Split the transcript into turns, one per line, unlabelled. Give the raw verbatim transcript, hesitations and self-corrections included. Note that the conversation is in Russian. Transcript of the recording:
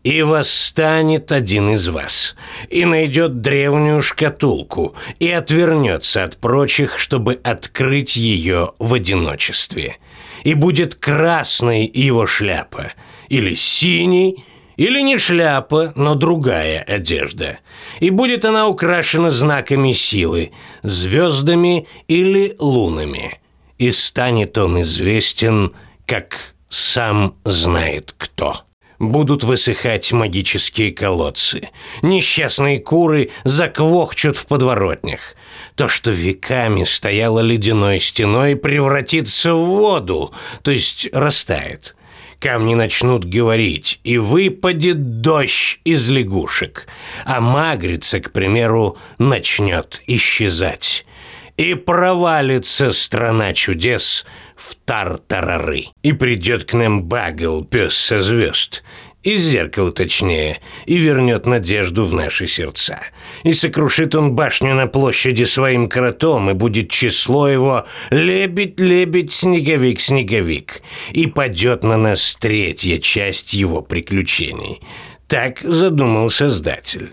И восстанет один из вас, и найдет древнюю шкатулку, и отвернется от прочих, чтобы открыть ее в одиночестве. И будет красной его шляпа, или синей, или не шляпа, но другая одежда. И будет она украшена знаками силы, звездами или лунами. И станет он известен, как сам знает кто. Будут высыхать магические колодцы. Несчастные куры заквохчут в подворотнях. То, что веками стояло ледяной стеной, превратится в воду, то есть растает. Камни начнут говорить, и выпадет дождь из лягушек, а магрица, к примеру, начнет исчезать. И провалится страна чудес в тартарары. И придет к нам Багл, пес со звезд, из зеркала точнее, и вернет надежду в наши сердца. И сокрушит он башню на площади своим кротом, и будет число его «Лебедь, лебедь, снеговик, снеговик», и падет на нас третья часть его приключений. Так задумал Создатель.